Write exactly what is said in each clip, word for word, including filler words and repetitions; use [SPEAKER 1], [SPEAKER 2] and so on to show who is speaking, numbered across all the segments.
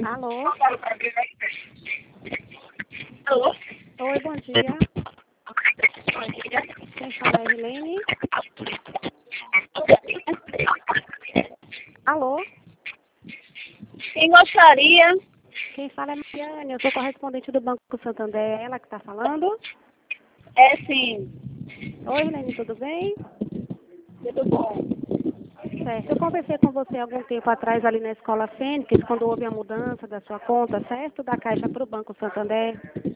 [SPEAKER 1] Alô?
[SPEAKER 2] Alô?
[SPEAKER 1] Oi, bom dia.
[SPEAKER 2] Bom dia.
[SPEAKER 1] Quem fala é a Irlene? Alô?
[SPEAKER 2] Quem gostaria?
[SPEAKER 1] Quem fala é a Mariane, eu sou correspondente do Banco Santander. É ela que está falando?
[SPEAKER 2] É sim.
[SPEAKER 1] Oi, Irlene, tudo bem?
[SPEAKER 2] Tudo bom?
[SPEAKER 1] Certo. Eu conversei com você algum tempo atrás ali na Escola Fênix, quando houve a mudança da sua conta, certo? Da Caixa para o Banco Santander.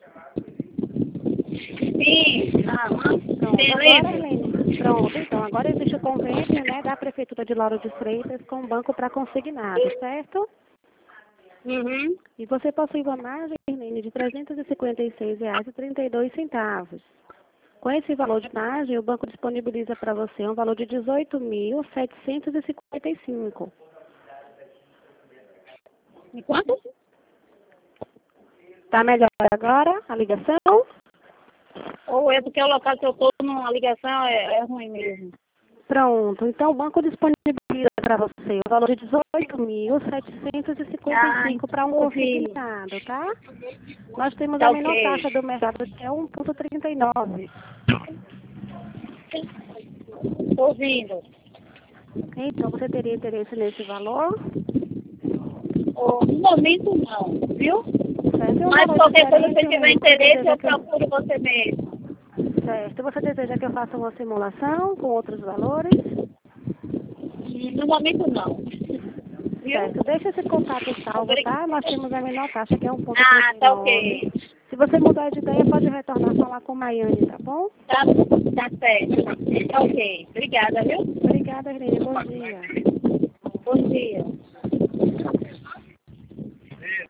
[SPEAKER 2] Sim. Ah,
[SPEAKER 1] Pronto, agora,
[SPEAKER 2] beleza.
[SPEAKER 1] Irlene, pronto. Então, agora existe o convênio, né, da Prefeitura de Lauro de Freitas com o Banco para Consignado, certo?
[SPEAKER 2] Uhum.
[SPEAKER 1] E você possui uma margem, Irlene, de trezentos e cinquenta e seis reais e trinta e dois centavos. Com esse valor de margem, o banco disponibiliza para você um valor de dezoito mil setecentos e cinquenta e cinco.
[SPEAKER 2] E quanto?
[SPEAKER 1] Tá melhor agora a ligação?
[SPEAKER 2] Ou é porque o local que eu estou numa ligação é, é ruim mesmo.
[SPEAKER 1] Pronto, então o banco disponibiliza para você um valor de dezoito mil setecentos e cinquenta e cinco para um
[SPEAKER 2] ouvi.
[SPEAKER 1] consignado, tá? Nós temos
[SPEAKER 2] Tá
[SPEAKER 1] a menor
[SPEAKER 2] ok.
[SPEAKER 1] taxa do mercado, que é um vírgula trinta e nove.
[SPEAKER 2] Tô ouvindo.
[SPEAKER 1] Então, você teria interesse nesse valor?
[SPEAKER 2] Oh, no momento não, viu?
[SPEAKER 1] Certo? É um
[SPEAKER 2] Mas
[SPEAKER 1] valor
[SPEAKER 2] qualquer coisa, se
[SPEAKER 1] diferente,
[SPEAKER 2] tiver
[SPEAKER 1] Helene. Você
[SPEAKER 2] interesse,
[SPEAKER 1] deseja
[SPEAKER 2] eu
[SPEAKER 1] que eu...
[SPEAKER 2] procuro você mesmo.
[SPEAKER 1] Certo. Você deseja que eu faça uma simulação com outros valores?
[SPEAKER 2] No momento não. Viu?
[SPEAKER 1] Certo. Deixa esse contato salvo,
[SPEAKER 2] Obrigada.
[SPEAKER 1] tá? Nós temos a menor taxa, que é um vírgula
[SPEAKER 2] Ah,
[SPEAKER 1] trinta e
[SPEAKER 2] tá
[SPEAKER 1] nove.
[SPEAKER 2] ok.
[SPEAKER 1] Se você mudar de ideia, pode retornar a falar com Maiane, tá bom?
[SPEAKER 2] Tá, tá certo. Tá ok. Obrigada, viu?
[SPEAKER 1] Obrigada, Helene. Bom dia.
[SPEAKER 2] Bom dia.